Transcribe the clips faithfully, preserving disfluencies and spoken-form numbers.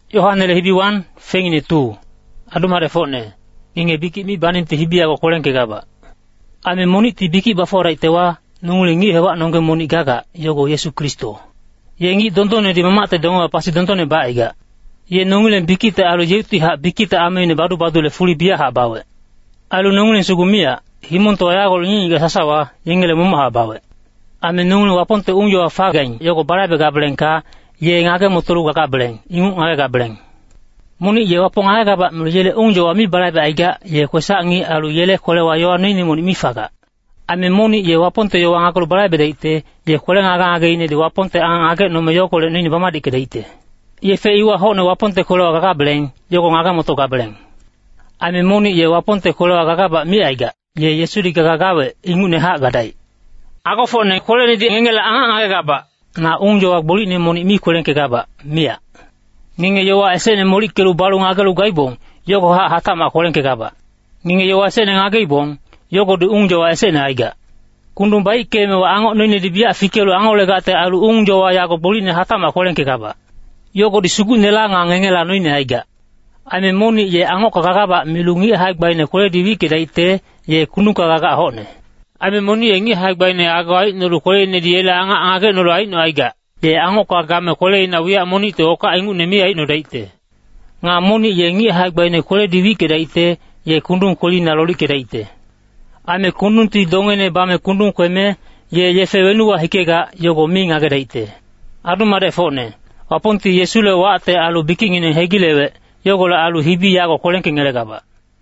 Yohane le hibiwan fengine tu. Aduma de fone. Inge biki mi banin te hibia ko kolen ke gaba. Ame moni ti biki bafora itewa nungulingi hewa nongge moni gaga yogo Yesu Kristo. Ye ngi dontone di mama te dongo pasi dontone baiga. Ye nungulen biki te alu yeuti ha biki te ame ne badu badu le fuli bia ha bawe. Alu nungulen sugumia himonto ayago ngi ga sasawa yengele mumma ha bawe. Ame nungulen waponte unjo afagain yogo barabe gablenka ye ngage motolu gaga bleng ingu ngage gableng. Muni ye wapong aga ba mjele unjo wa mi barabe aiga ye kwesa ngi alu yele kole wa yo nini moni mifaga. Ame moni ye waponte yo ngakolo barabe deite ye kole ngaga age ine de waponte ang age no me yo kole nini bamadi ke deite. Ye fe iwa ho ne waponte kole wa gaga bleng yogo ngaga moto gableng. Ame moni ye waponte kole wa gaga ba mi aiga ye Yesu di gaga gawe ingu ne ha gadai. Ako fo ne kole ni di ngengela ang age gaba na unjo wa boli ne moni mi kole ke gaba mia. Ninge yowa esene moli kelu balu ngagalu gaibong yogo ha hatama kolen ke gaba. Ninge yowa esene ngagaibong yogo du ungjo wa esene aiga. Kundum bai keme wa ango nini di bia fikelu ango legate alu ungjo wa yago boline hatama kolen ke gaba. Yogo di sugu nela ngangengela nini aiga. Ame moni ye ango kakagaba milungi haik baine kole di wiki daite ye kunu kagaga hone. Ame moni ye ngi haik baine agawai nulu kole ne di yela anga angage nulu aino aiga. Ye ango ka game kole na wia moni te oka ingu ne mi ai no daite. Nga moni ye ngi haik baine kole di wiki daite ye kundung koli na loli ke daite. Ame kundung ti dongene bame kundung kweme ye ye fewenu wa hikega yogo mi ngage daite. Adu mare fone. Waponti Yesule waate alu bikingine hegilewe yogo la alu hibi yago kolenke ngelegaba.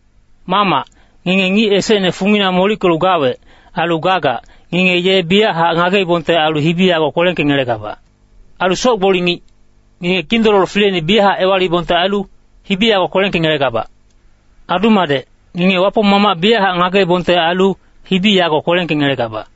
Mama, nginge ngi esene fungina molikulu gawe alu gaga nginge ye bia ha ngage bonte alu hibi yago kolenke ngelegaba. Alu sok bolingi nginge kindolo fleni biha ewali bonta alu hibia ko kolenke ngelegaba. Adu made nginge wapo mama biha ngage bonta alu hibia ko kolenke ngelegaba.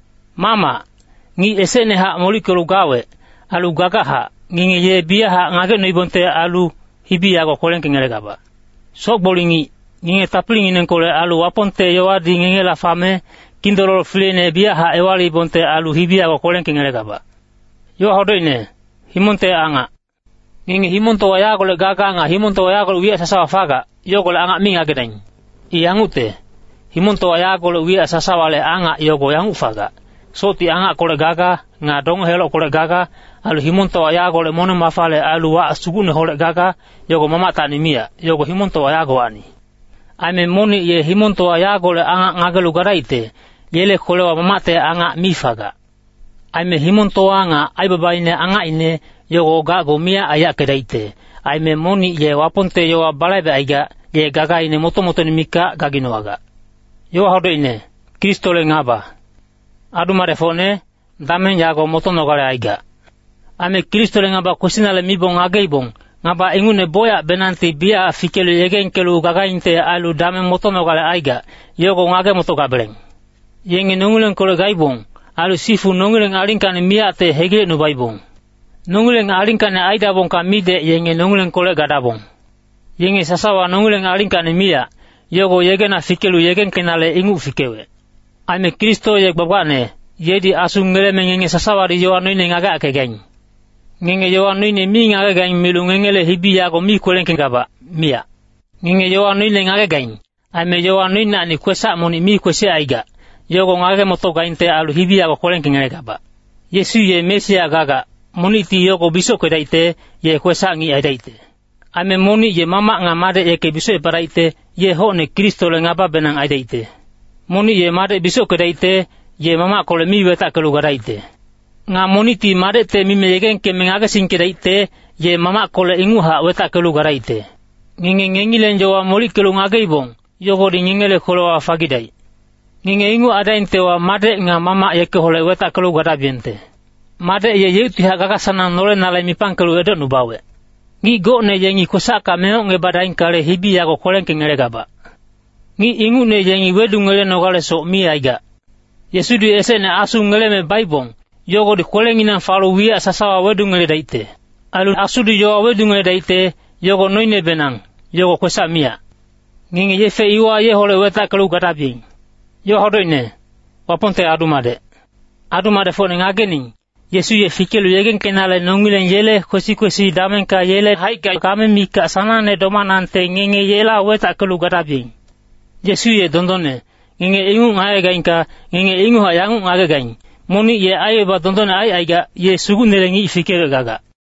Mama ngi esene ha molikulu gawe alu gaga ha nginge ye biha ngage no bonta alu hibia ko kolenke ngelegaba. Sok bolingi nginge taplingi nenkole alu waponte yowadi nginge la fame kindolo fleni biha ewali bonta alu hibia ko kolenke ngelegaba. Yo hodoine himonte anga nginge himonto waya gole gaga anga himonto waya gole wi asasa faga yo gole anga minga gedain I angute himonto waya gole wi asasa wale anga yo go yang ufaga so ti anga gole gaga nga dong helo gole gaga alu himonto waya gole mono mafale alu wa sugune hole gaga yo go mama tani mia yo go himonto waya go ani ame moni ye himonto waya gole anga ngagelu garaite yele kole wa mama te anga mifaga Aime himonto anga aibabaine anga ine yogo gago mia aya kedaite. Aime moni ye waponte yoa balaibe aiga ye gaga ine motomoto ni mika gaginoaga. Yo hodo ine Kristo le ngaba. Adu marefone damen yago motono gale aiga. Ame Kristo le ngaba kusina le mibong ageibong ngaba ingune boya benanti bia fikelu yegen kelu gaga inte alu damen motono gale aiga yogo ngage moto gableng. Yenge nungulen kole gaibong alu sifu nonguleng alingkane miate hegile no baibong. Nonguleng alingkane aidabong kamide yenge nonguleng kole gadabong. Yenge sasawa nonguleng alingkane mia yogo yegena fikelu yegen kenale ingu fikewe. Ame Kristo yeg babane yedi asung ngeleme yenge sasawa di yowa noine ngaga akegeng. Ngenge yowa noine mi ngaga geng milu ngengele hibi yago mi kolenke gaba mia. Ngenge yowa noine ngaga geng. Ame yowa noine ani kwesa moni mi kwese aiga. Yogo ngage motoga inte alu hibia ko kolenke ngelegaba. Yesu ye mesia gaga moniti yogo biso ko daite ye kwesa ngi daite. Ame moni ye mama ngamade ye ke biso e paraite ye ho ne Kristo le ngaba benang daite. Moni ye made biso ko daite ye mama ko le mi weta ko daite. Nga moniti made te mi megen ke mengaga sinke daite ye mama ko le inguha weta ko daite. Nginge ngengilen jowa moli kelu ngage ibong yogo di ngengele ko wa fagidai. Nginge ingu ada intewa made nga mama yeke hole weta kelu gada biente. Made ye yeuti hagaga sana nole nalai mipang kelu edo nubawe. Ngi go ne yengi kusaka meo nge badain kale hibi yago kolenke ngelegaba. Ngi ingu ne yengi wedu ngele nogale so mi aiga. Yesu di esene asu ngele me baibong yogo di kolengi na falu wia sasawa wedu ngele daite. Alu asu di yoga wedu ngele daite yogo noine benang yogo kwesa mia. Nginge yefe iwa ye hole weta kelu gada bieng. Yo hodo ine waponte adumade adumade fone ngageni Yesu ye fikelu yegen kenale nongilen yele kosi-kosi damen ka yele haika kame mika sanane domanante ngenge yela weta kelu gadabing. Yesu ye dondone ngenge ingu ngae gainka ngenge ingu hayangu ngage gain. Moni ye aye ba dondone ai aiga ye sugu nelengi fikelu gaga.